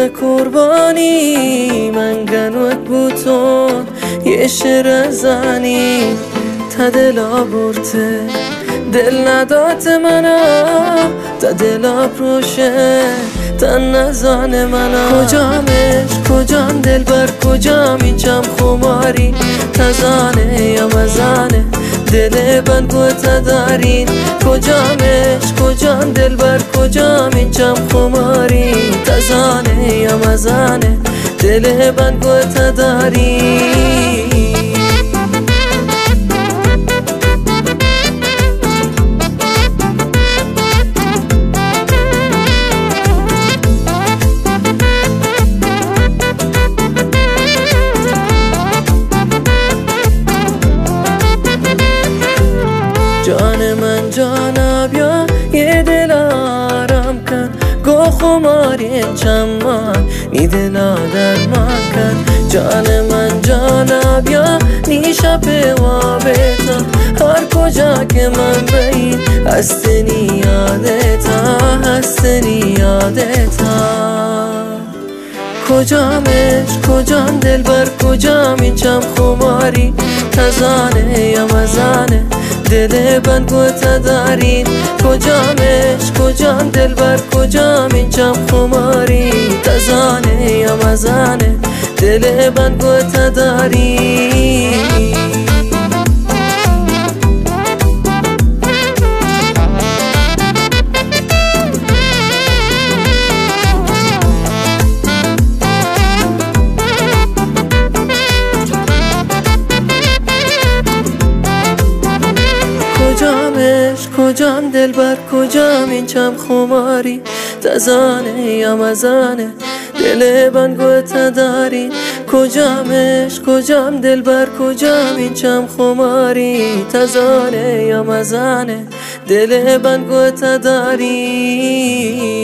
قربانی من گنوت بوتون یه شعر زنی تا دلا برته دل ندات منا تا دلا پروشه تا نزان منا کجامش کجام دل بر کجام اینجام خماری تزانه یا مزانه دل بند گوته دارین کجامش کجام دل بر کجام اینجام خماری تزانه یا مزانه دل بند گوته دارین جان من جانا بیا یه دل آرام کن گو خماری چمان نی دلا درمان کن جان من جانا بیا نیشا پیوابتا هر کجا که من بین هستنی یادتا هستنی یادتا کجامش کجام دل بر کجام اینجام خماری تزانه یا مزانه دل بند گوته دارین کجامش کجام دل بر کجام اینجام خماری تزانه یا مزانه دل بند گوته دارین کجام دل بر کجام اینجام خماری تزانه یا مزانه دل بند گوته دارین کجامش کجام دل بر کجام اینجام خماری تزانه یا مزانه دل بند گوته دارین